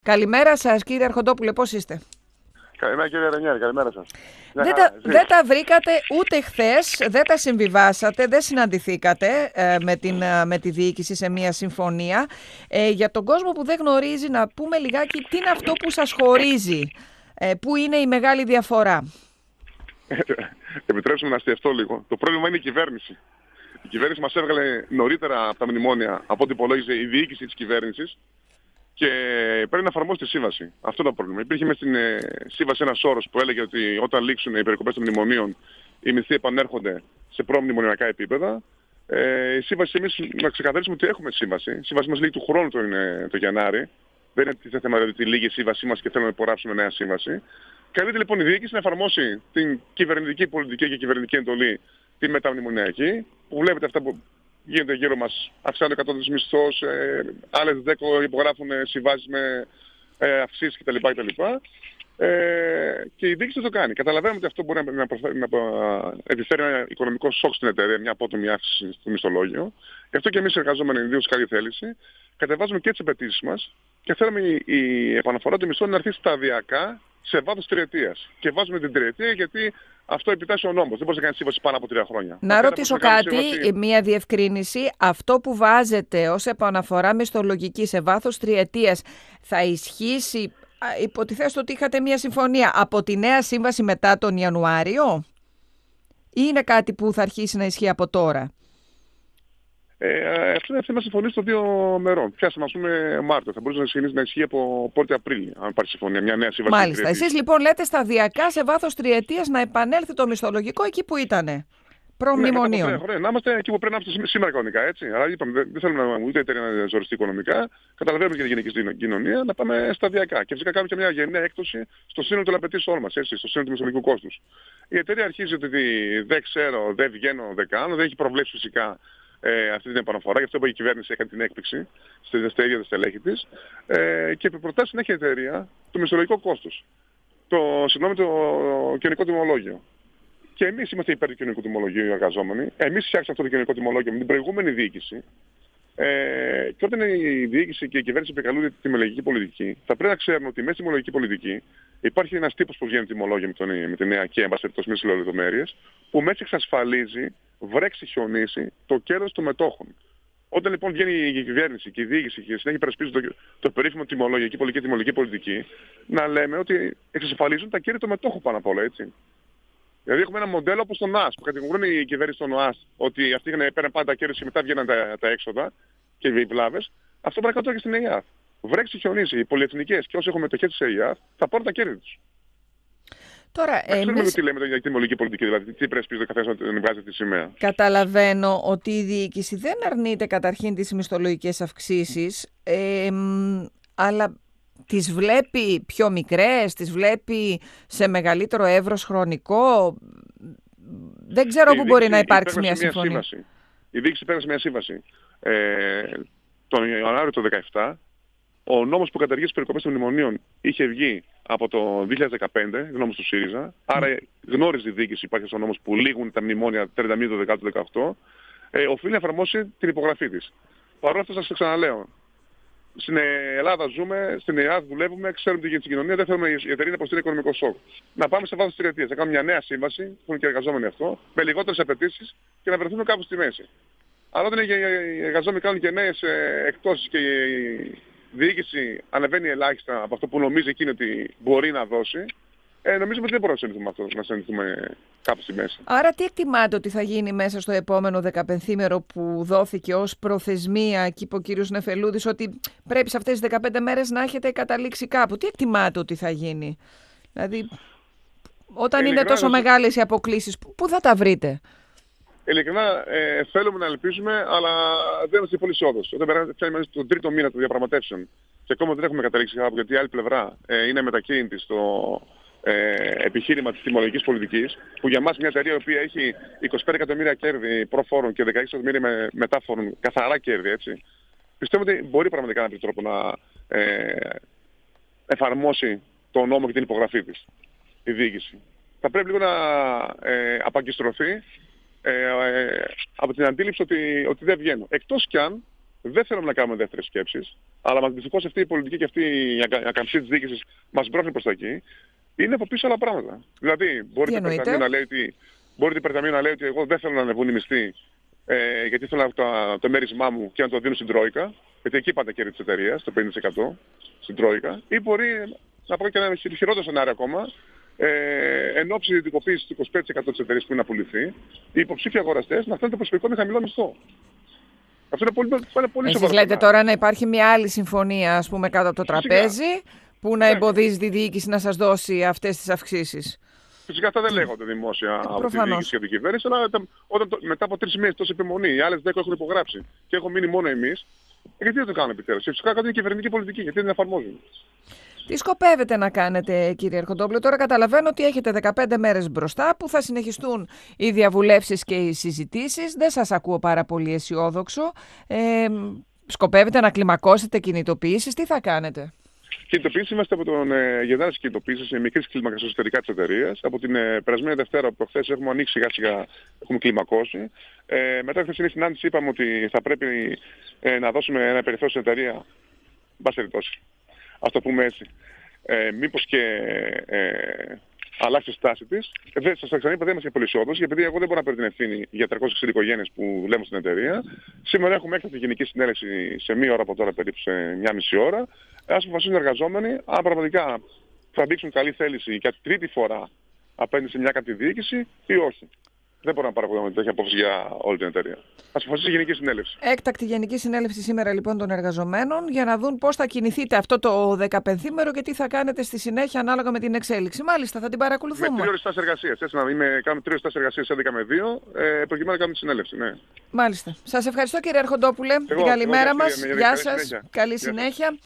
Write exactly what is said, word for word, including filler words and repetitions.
Καλημέρα σας, κύριε Αρχοντόπουλε, πώς είστε? Καλημέρα, κύριε Ρενιέρη, καλημέρα σας. Δεν τα, δεν τα βρήκατε ούτε χθες, δεν τα συμβιβάσατε, δεν συναντηθήκατε ε, με, την, ε, με τη διοίκηση σε μια συμφωνία. Ε, για τον κόσμο που δεν γνωρίζει, να πούμε λιγάκι τι είναι αυτό που σας χωρίζει, ε, πού είναι η μεγάλη διαφορά. Επιτρέψτε μου να αστιευτώ λίγο. Το πρόβλημα είναι η κυβέρνηση. Η κυβέρνηση μας έβγαλε νωρίτερα από τα μνημόνια από ό,τι υπολόγιζε η διοίκηση της κυβέρνησης και πρέπει να εφαρμόσει τη σύμβαση. Αυτό είναι το πρόβλημα. Υπήρχε μέσα στην ε, σύμβαση ένας όρος που έλεγε ότι όταν λήξουν οι περικοπές των μνημονίων, οι μισθοί επανέρχονται σε προμνημονιακά επίπεδα. Ε, η σύμβαση, εμείς να ξεκαθαρίσουμε ότι έχουμε σύμβαση. Η σύμβαση μας λύγει του χρόνου το, το Γενάρη. Δεν είναι το θέμα ότι λύγει η σύμβασή μας και θέλουμε να υπογράψουμε νέα σύμβαση. Καλείται λοιπόν η διοίκηση να εφαρμόσει την κυβερνητική πολιτική και κυβερνητική εντολή, τη μεταμνημονιακή, που βλέπετε αυτά που γίνεται γύρω μας, αυξάνονται εκατόντες μισθός, ε, άλλες δέκα υπογράφουν συμβάσεις με ε, αυξήσεις κτλ. κτλ. Ε, και η διοίκηση το κάνει. Καταλαβαίνουμε ότι αυτό μπορεί να, να, να, να επιφέρει ένα οικονομικό σοκ στην εταιρεία, μια απότομη αύξηση στο μισθολόγιο. Γι' αυτό και εμείς οι εργαζόμενοι, ιδίως καλή θέληση, κατεβάζουμε και τις απαιτήσεις μας και θέλουμε η, η επαναφορά των μισθών να έρθει σταδιακά σε βάθος τριετίας. Και βάζουμε την τριετία γιατί αυτό επιτάσσει ο νόμος. Δεν μπορεί να κάνει σύμβαση πάνω από τρία χρόνια. Να Αφέρα ρωτήσω κάτι, σύμβαση... μία διευκρίνηση. Αυτό που βάζετε ως επαναφορά μισθολογική σε βάθος τριετίας θα ισχύσει, υποτιθέστε ότι είχατε μία συμφωνία, από τη νέα σύμβαση μετά τον Ιανουάριο, ή είναι κάτι που θα αρχίσει να ισχύει από τώρα? Ε, αυτό είναι θέμα συμφωνίας των δύο μερών. Πιάσαμε, ας πούμε, Μάρτιο. Θα μπορούσε να, να ισχύει από πρώτη Απρίλη, αν υπάρχει συμφωνία, μια νέα σύμβαση. Μάλιστα. Εσείς λοιπόν λέτε σταδιακά σε βάθος τριετίας να επανέλθει το μισθολογικό εκεί που ήτανε. Προμνημονίων. Ναι, ναι, να είμαστε εκεί που πρέπει να είμαστε σήμερα κανονικά, έτσι. Αλλά είπαμε, δεν, δεν θέλουμε ούτε η εταιρεία να ζοριστεί οικονομικά. Καταλαβαίνουμε και την γενική κοινωνία να πάμε σταδιακά. Και φυσικά κάνουμε και μια γενναία έκπτωση στο σύνολο των απαιτήσεων μας, έτσι, στο σύνολο του μισθολογικού κόστους. Η εταιρεία αρχίζει ότι δεν ξέρω, δεν βγαίνω, δεν κάνω, δεν έχει προβλέψει φυσικά Ε, αυτή την επαναφορά, γι' αυτό που η κυβέρνηση έκανε την έκπληξη στα ίδια τα στελέχη της ε, και προτάσει να έχει η εταιρεία το μισθολογικό κόστος, το, συγγνώμη, το κοινωνικό τιμολόγιο. Και εμείς είμαστε υπέρ του κοινωνικού τιμολογίου οι εργαζόμενοι. Εμείς φτιάξαμε αυτό το κοινωνικό τιμολόγιο με την προηγούμενη διοίκηση. Ε, και όταν η διοίκηση και η κυβέρνηση επικαλούνται τη τιμολογική πολιτική, θα πρέπει να ξέρουμε ότι μέσα στη τιμολογική πολιτική υπάρχει ένας τύπος που βγαίνει τιμολόγιο με, τον, με τη νέα και έμπαση τόσο μη λεπτομέρειες, που μέσα εξασφαλίζει, βρέξει, χιονίσει το κέρδος των μετόχων. Όταν λοιπόν βγαίνει η κυβέρνηση και η διοίκηση και συνέχεια υπερασπίζει το, το περίφημο τιμολογική πολιτική, τιμολογική πολιτική, να λέμε ότι εξασφαλίζουν τα κέρδη των μετόχων πάνω απ' όλα, έτσι. Δηλαδή έχουμε ένα μοντέλο όπως τον ΟΑΣ, που κατηγορούν η κυβέρνηση των ΟΑΣ ότι αυτοί παίρνουν πάντα τα κέρδη και μετά βγαίνουν τα, τα έξοδα και οι βλάβες. Αυτό πρέπει να κάνουμε και στην ΕΙΑΘ. Βρέξει, χιονίσει, οι πολυεθνικές και όσοι έχουν μετοχές της ΕΙΑΘ θα πάρουν τα κέρδη τους. Τώρα, εμείς... εμείς... τι λέμε για την τιμολογική πολιτική, δηλαδή τι πρέπει να καθένα να βγάζει τη σημαία. Καταλαβαίνω ότι η διοίκηση δεν αρνείται καταρχήν τις μισθολογικές αυξήσεις, ε, αλλά τις βλέπει πιο μικρές, τις βλέπει σε μεγαλύτερο εύρος χρονικό. Δεν ξέρω πού μπορεί να υπάρξει μια συμφωνία. Μια σύμβαση. Η διοίκηση πέρασε μια σύμβαση. Ε, τον Ιανουάριο του δύο χιλιάδες δεκαεπτά, ο νόμος που καταργεί τις περικοπές των μνημονίων είχε βγει από το δύο χιλιάδες δεκαπέντε, νόμος του ΣΥΡΙΖΑ. Άρα γνώριζε η διοίκηση, υπάρχει στον νόμος που λήγουν τα μνημόνια τριάντα μία του δύο χιλιάδες δεκαοκτώ. Ε, οφείλει να εφαρμόσει την υπογραφή της. Παρ' όλα αυτά, σας ξαναλέω. Στην Ελλάδα ζούμε, στην ΕΙΑΘ δουλεύουμε, ξέρουμε τι γίνεται στην κοινωνία, δεν θέλουμε η εταιρεία να υποστηρίζει οικονομικό σοκ. Να πάμε σε βάθος τριετίας, να κάνουμε μια νέα σύμβαση, που είναι και εργαζόμενοι αυτό, με λιγότερες απαιτήσεις και να βρεθούμε κάπου στη μέση. Αλλά όταν οι εργαζόμενοι κάνουν και νέες εκτόσεις και η διοίκηση ανεβαίνει ελάχιστα από αυτό που νομίζει εκείνη ότι μπορεί να δώσει, Ε, νομίζουμε ότι δεν μπορούμε να συνηθούμε αυτό, να συνηθούμε κάπου στη μέση. Άρα τι εκτιμάτε ότι θα γίνει μέσα στο επόμενο δεκαπενθήμερο που δόθηκε ως προθεσμία, και είπε ο κύριος Νεφελούδης ότι πρέπει σε αυτές τις δεκαπέντε μέρες να έχετε καταλήξει κάπου. Τι εκτιμάτε ότι θα γίνει? Δηλαδή, όταν είναι τόσο μεγάλες οι αποκλίσεις, πού θα τα βρείτε? Ειλικρινά, ε, θέλουμε να ελπίζουμε, αλλά δεν είμαστε πολύ αισιόδοξοι. Όταν φτιάχνουμε στον τρίτο μήνα των διαπραγματεύσεων και ακόμα δεν έχουμε καταλήξει κάπου, γιατί η άλλη πλευρά ε, είναι μετακίνητη στο ε, επιχείρημα της τιμολογικής πολιτικής, που για μας μια εταιρεία η οποία έχει είκοσι πέντε εκατομμύρια κέρδη προφόρων και δεκαέξι εκατομμύρια με, μετάφορων, καθαρά κέρδη, έτσι, πιστεύω ότι μπορεί πραγματικά να βρει τρόπο να ε, εφαρμόσει τον νόμο και την υπογραφή της, η διοίκηση. Θα πρέπει λίγο να ε, απαγκιστρωθεί ε, ε, από την αντίληψη ότι, ότι δεν βγαίνουν. Εκτός κι αν δεν θέλουμε να κάνουμε δεύτερες σκέψεις αλλά δυστυχώς αυτή η πολιτική και αυτή η ακαμψή της διοίκησης μας μπρόχνει προς τα εκεί, είναι από πίσω άλλα πράγματα. Δηλαδή, μπορεί το Περταμείο να λέει ότι, μπορεί το Περταμείο να λέει ότι εγώ δεν θέλω να ανεβούν οι μισθοί, ε, γιατί θέλω το, το μέρισμά μου και να το δίνω στην Τρόικα, γιατί εκεί πάντα κέρδη της εταιρείας, το πενήντα τοις εκατό στην Τρόικα, ή μπορεί να πω και ένα χειρότερο σενάριο ακόμα, ε, εν ώψη ιδιωτικοποίησης του είκοσι πέντε τοις εκατό της εταιρείας που είναι να πουληθεί, οι υποψήφοι αγοραστές να θέλουν το προσωπικό με χαμηλό μισθό. Αυτό είναι πολύ, είναι πολύ Εσείς σοβαρό. λέτε τώρα να υπάρχει μια άλλη συμφωνία, ας πούμε, κάτω από το τραπέζι, που να εμποδίζει τη διοίκηση να σας δώσει αυτές τις αυξήσεις. Φυσικά αυτά δεν λέγονται δημόσια ε, από τη διοίκηση και την κυβέρνηση, αλλά όταν, μετά από τρεις μήνες τόση επιμονή, οι άλλες δέκα έχουν υπογράψει και έχουμε μείνει μόνο εμείς, γιατί δεν το κάνουν επιτέλους. Φυσικά κάτι είναι κυβερνητική πολιτική, γιατί δεν εφαρμόζουν. Τι σκοπεύετε να κάνετε, κύριε Αρχοντόπουλε? Τώρα καταλαβαίνω ότι έχετε δεκαπέντε μέρες μπροστά που θα συνεχιστούν οι διαβουλεύσεις και οι συζητήσεις. Δεν σας ακούω πάρα πολύ αισιόδοξο. Ε, σκοπεύετε να κλιμακώσετε κινητοποιήσεις? Τι θα κάνετε? Κινητοποιήσεις είμαστε από τον ε, Γενάρη κινητοποιήσεις σε μικρής κλίμακας εσωτερικά της εταιρείας. Από την ε, περασμένη Δευτέρα από προχθές έχουμε ανοίξει σιγά σιγά, έχουμε κλιμακώσει. Ε, μετά τη χθεσινή συνάντηση είπαμε ότι θα πρέπει ε, να δώσουμε ένα περιθώριο στην εταιρεία. Μπας περιπτώσει. Ας το πούμε έτσι. Ε, μήπως και ε, αλλάξει τη στάση της. Ε, σας ξαναείπα, δεν είμαστε πολύ αισιόδοξοι, επειδή εγώ δεν μπορώ να παίρνω την ευθύνη για τριακόσιες εξήντα οικογένειες που δουλεύουν στην εταιρεία. Σήμερα έχουμε έκτακτη γενική συνέλευση σε μία ώρα από τώρα, περίπου σε μία μισή ώρα. Ας αποφασίσουν οι εργαζόμενοι αν πραγματικά θα δείξουν καλή θέληση για τρίτη φορά απέναντι σε μια κάποια διοίκηση ή όχι. Δεν μπορούμε να παρακολουθούμε τέτοια απόφαση για όλη την εταιρεία. Ας αποφασίσει η Γενική Συνέλευση. Έκτακτη Γενική Συνέλευση σήμερα λοιπόν των εργαζομένων για να δουν πώς θα κινηθείτε αυτό το δεκαπενθήμερο και τι θα κάνετε στη συνέχεια ανάλογα με την εξέλιξη. Μάλιστα, θα την παρακολουθούμε. Με τρεις ώρες εργασίας. Έτσι να είμαι, κάνουμε τρεις ώρες εργασίας έντεκα με δύο, ε, προκειμένου να κάνουμε τη συνέλευση. Ναι. Μάλιστα. Σας ευχαριστώ, κύριε Αρχοντόπουλε. Εγώ, την καλημέρα εγώ, μας. για, για, Γεια καλή σας. συνέχεια. Καλή Γεια σας. συνέχεια.